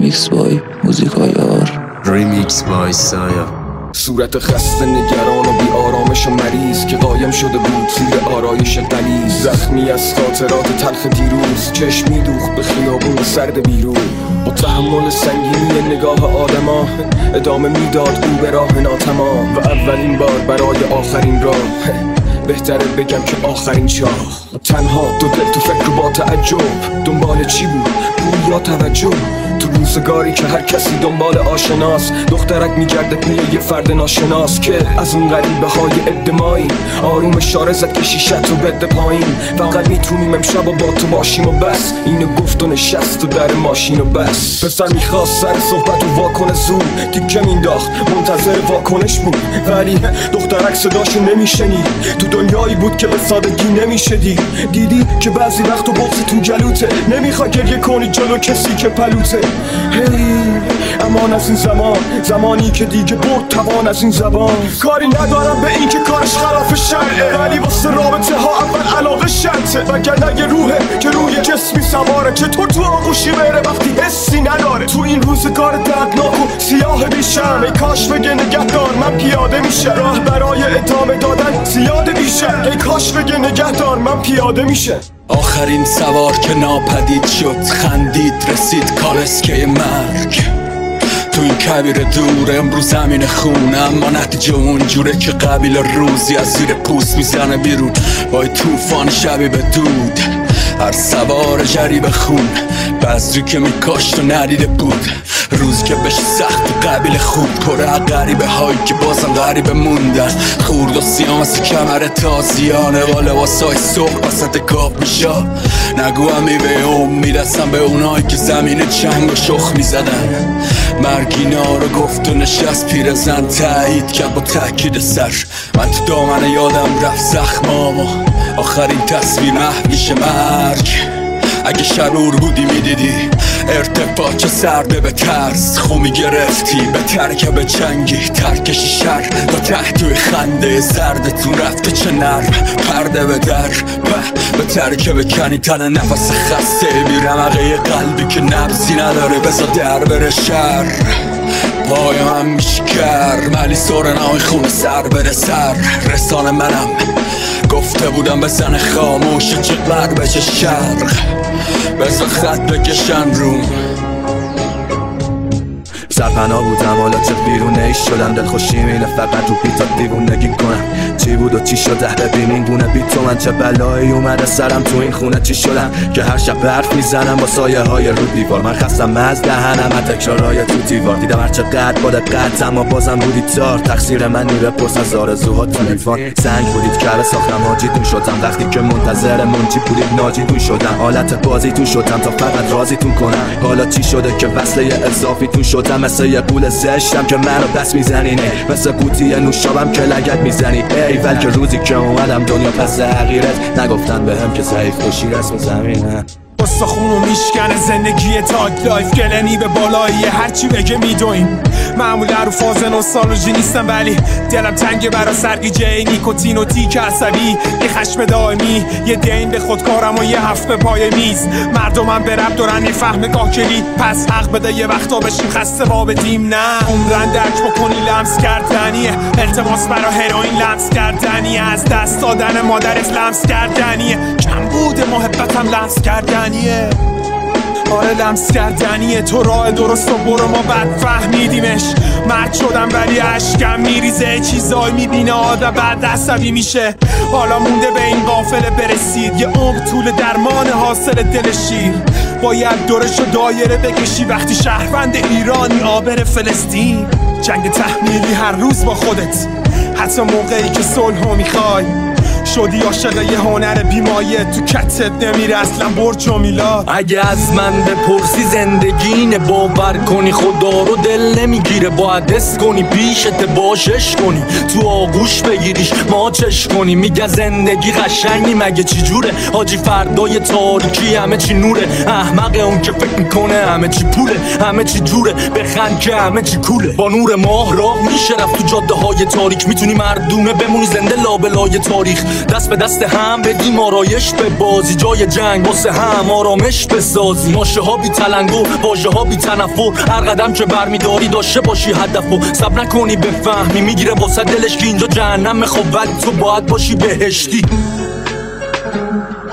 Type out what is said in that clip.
ریمیکس بای موزیکایار. ریمیکس بای سایا. صورت خسته نگران و بی آرامش و مریض که قایم شده بود زیر آرایش غلیظ. زخمی از خاطرات تلخ دیروز، چشمی دوخت به خیابون سرد بیرون. با تحمل سنگینی نگاه آدما ادامه میداد او به راه ناتمام. و اولین بار برای آخرین راه، بهتره بگم که آخرین چاه. تنها دو دل تو فکر با تعجب، دنبال چی بود؟ پول یا توجه؟ تو روزگاری که هر کسی دنبال آشناست، دخترک میگرده پی یه فرد ناشناس که از اون غریبه های ادمایی. آروم اشاره زد که شیشت رو بده پایین، فقط میتونیم امشب و با تو باشیم و بس. اینو گفت و نشست و در ماشین و بس. پسر میخواست سر صحبت و واکنه زود، تیکه مینداخت منتظر واکنش بود، ولی دخترک صداشو نمیشنید. تو دنیایی بود که به سادگی نمیشه دیدی که بعضی وقت و بغضی تو جلوته، نمیخوای گریه کنی جلو کسی که پلوته. امان از این زمانی که دیگه بود توان از این زبان. کاری ندارم به این که کارش خلاف شرعه، ولی واسه رابطه ها اول علاقه شرطه. وگرنه یه روحه که روی جسمی سواره، چطور تو آغوشی بره وقتی حسی نداره. تو این روزگار دردناک و سیاه بیشم، ای کاش بگه نگهدار من پیاده میشه. راه برای ادامه دادن زیاده بیشه، ای کاش بگه نگهدار من پیاده میشه. آخرین سوار که ناپدید شد، خندید رسید کالسکه مرگ. تو این کبیر دور امروز زمین خونه، اما نتیجه اونجوره که قبیل روزی از زیر پوست میزنه بیرون با توفان شبی به دود. هر سوار جریب خون، بذری که میکاشت و ندیده بود. روز که بشه سخت قبیل خوب، پره غریبه هایی که بازم غریبه موندن. خورد و سیام از کمر تازیانه، با لباسای صبح وسط کاپ میشا. نگو هم میوه میرسم به اونایی که زمین جنگ و شخ میزدن. مرگینا رو گفت و نشست پیرزن تایید کرد با تاکید سر. من تو دامن یادم رفت زخمامو، آخرین تصویر محو میشه مرگ. اگه شرور بودی میدیدی ارتفاع سرده به ترس، خومی گرفتی به ترکه به جنگی ترکشی شر تا تحتوی خنده زردتون رفته چه نرم. پرده به در به ترکه بکنی تن نفس خسته بی رمقه قلبی که نبضی نداره بزا در بره شر. پایم هم میشکر ولی سرنای خون سر بره سر. رسانه منم گفته بودم بزن خاموش چه غرب چه شرق، بزا خط بکشن روم. سرپناه بودم حالا چه بیرونه ایش شدم، دلخوشی مینه فقط تو بیتا دیوونگی کنم. چی بود و چی شده ببین این گونه بی تو من چه بلایی اومده سرم تو این خونه. چی شدم که هر شب برف میزنم با سایه های رو دیوار. من خستم از دهنم تکرارای تو دیوار. دیدم هر چقدر با دقت اما بازم بودی تار. تقصیر من نیره پرس از آرزوها تو لیوان. سنگ بودید که ساختم حاجیتون شدم، وقتی که منتظر منجی بودید ناجیتون شدم. حالت بازیتون شدم تا فقط راضیتون کنم. حالا چی شده که وصله اضافیتون شدم؟ مثل یه قول زشتم که منو دست میزنینه، مثل قوطی نوشابم که لگت میزنی. ای ول که روزی که اومدم دنیا پس حقیرت، نگفتن بهم که ضعیف باشی رسم زمینه. استخونو میشکنه زندگی تاک لایف، گلنی به بالایی هرچی بگه میدویم. معمولا رو فاز نوستالژی نیستم ولی دلم تنگه برا سرگیجه نیکوتین و تیک عصبی. یه خشم دائمی، یه دین به خودکارم و یه هفت به پای میز. مردمم به رب دارن میفهمه کاکلی، پس حق بده یه وقتا بشیم خسته با بدیم. نه عمرن درک بکنی لمس کردنیه، التماس برا هروئین لمس کردنیه، از دست دادن مادرت لمس کردنیه، کم بوده محبتم لمس کردنیه. آره لمس کردنیه. تو راه درست و برو ما بد فهمیدیمش. مرد شدم ولی عشقم میریزه، چیزایی میبینه آدم بعد عصبی میشه. حالا مونده به این قافله برسید، یه عمر طول درمان حاصل دل شیر. باید دورش و دایره بکشی وقتی شهروند ایرانی آبر فلسطین. جنگ تحمیلی هر روز با خودت، حتی موقعی که صلحو میخوای. شدی عاشق یه هنر بیمایه، تو کتت نمیره اصلا برج و میلاد. اگه از من بپرسی زندگی باور کنی خدا رو دل نمیگیره. باید حس کنی پیشت باشش کنی، تو آغوش بگیریش ماچش کنی. میگه زندگی قشنگی مگه چی جوره؟ حاجی فردای تاریکی همه چی نوره. احمق اون که فکر میکنه همه چی پوله، همه چی جوره. بخند که همه چی کوله. با نور ماه راه میشه رفت تو جاده های تاریک. میتونی مردونه بمونی زنده لابلای تاریخ. دست به دست هم بدیم آرایش به بازی، جای جنگ واسه هم آرامش بسازی. ماشه ها بی تلنگ و واژه ها بی تنفر، هر قدم که برمیداری داشته باشی هدف و صبر نکنی بفهمی میگیره واسه دلش که اینجا جهنم. خب ولی تو باید باشی بهشتی.